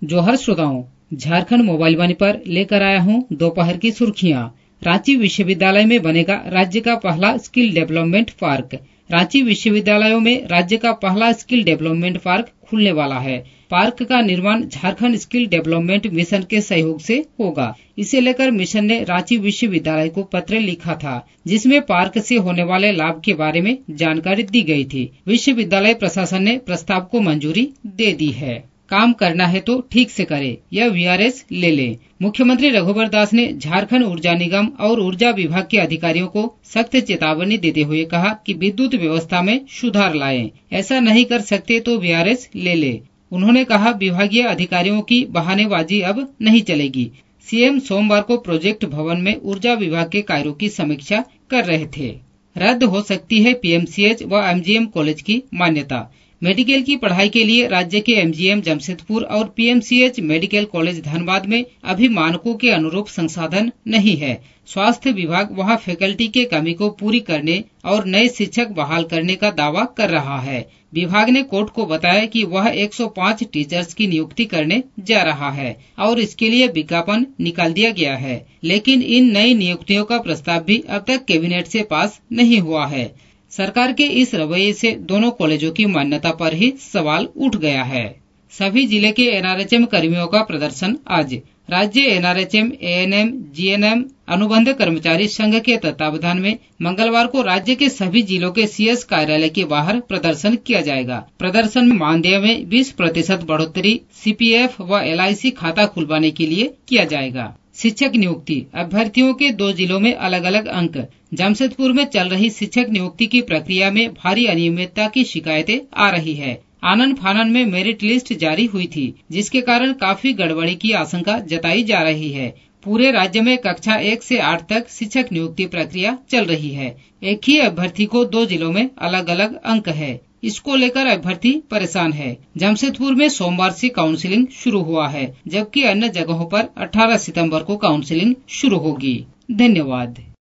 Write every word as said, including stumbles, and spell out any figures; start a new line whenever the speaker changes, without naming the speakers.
जोहर श्रोताओं, झारखंड मोबाइल वाणी पर लेकर आया हूँ दोपहर की सुर्खियाँ। रांची विश्वविद्यालय में बनेगा राज्य का पहला स्किल डेवलपमेंट पार्क। रांची विश्वविद्यालयों में राज्य का पहला स्किल डेवलपमेंट पार्क खुलने वाला है। पार्क का निर्माण झारखंड स्किल डेवलपमेंट मिशन के सहयोग से होगा। इसे लेकर मिशन ने रांची विश्वविद्यालय को पत्र लिखा था, जिसमें पार्क से होने वाले लाभ के बारे में जानकारी दी गई थी। विश्वविद्यालय प्रशासन ने प्रस्ताव को मंजूरी दे दी है। काम करना है तो ठीक से करे, यह वीआरएस ले ले। मुख्यमंत्री रघुवर दास ने झारखंड ऊर्जा निगम और ऊर्जा विभाग के अधिकारियों को सख्त चेतावनी देते हुए कहा कि विद्युत व्यवस्था में सुधार लाएं। ऐसा नहीं कर सकते तो वीआरएस ले ले। उन्होंने कहा, विभागीय अधिकारियों की बहानेबाजी अब नहीं चलेगी। सीएम सोमवार को प्रोजेक्ट भवन में ऊर्जा विभाग के कार्यों की समीक्षा कर रहे थे। रद्द हो सकती है पीएमसीएच व एमजीएम कॉलेज की मान्यता। मेडिकल की पढ़ाई के लिए राज्य के एमजीएम जमशेदपुर और पीएमसीएच मेडिकल कॉलेज धनबाद में अभी मानकों के अनुरूप संसाधन नहीं है। स्वास्थ्य विभाग वहां फैकल्टी के कमी को पूरी करने और नए शिक्षक बहाल करने का दावा कर रहा है। विभाग ने कोर्ट को बताया कि वह एक सौ पाँच टीचर्स की नियुक्ति करने जा रहा है और इसके लिए विज्ञापन निकाल दिया गया है, लेकिन इन नई नियुक्तियों का प्रस्ताव भी अब तक कैबिनेट से पास नहीं हुआ है। सरकार के इस रवैये से दोनों कॉलेजों की मान्यता पर ही सवाल उठ गया है। सभी जिले के एनआरएचएम कर्मियों का प्रदर्शन आज। राज्य एनआरएचएम, एएनएम, जीएनएम अनुबंध कर्मचारी संघ के तत्वावधान में मंगलवार को राज्य के सभी जिलों के सीएस कार्यालय के बाहर प्रदर्शन किया जाएगा। प्रदर्शन में मानदेय में बीस प्रतिशत बढ़ोतरी, सीपीएफ व एलआईसी खाता खुलवाने के लिए किया जाएगा। शिक्षक नियुक्ति, अभ्यर्थियों के दो जिलों में अलग अलग अंक। जमशेदपुर में चल रही शिक्षक नियुक्ति की प्रक्रिया में भारी अनियमितता की शिकायतें आ रही है। आनन फानन में मेरिट लिस्ट जारी हुई थी, जिसके कारण काफी गड़बड़ी की आशंका जताई जा रही है। पूरे राज्य में कक्षा एक से आठ तक शिक्षक नियुक्ति प्रक्रिया चल रही है। एक ही अभ्यर्थी को दो जिलों में अलग अलग अंक है। इसको लेकर अभ्यर्थी परेशान है। जमशेदपुर में सोमवार से काउंसलिंग शुरू हुआ है, जबकि अन्य जगहों पर अठारह सितंबर को काउंसलिंग शुरू होगी। धन्यवाद।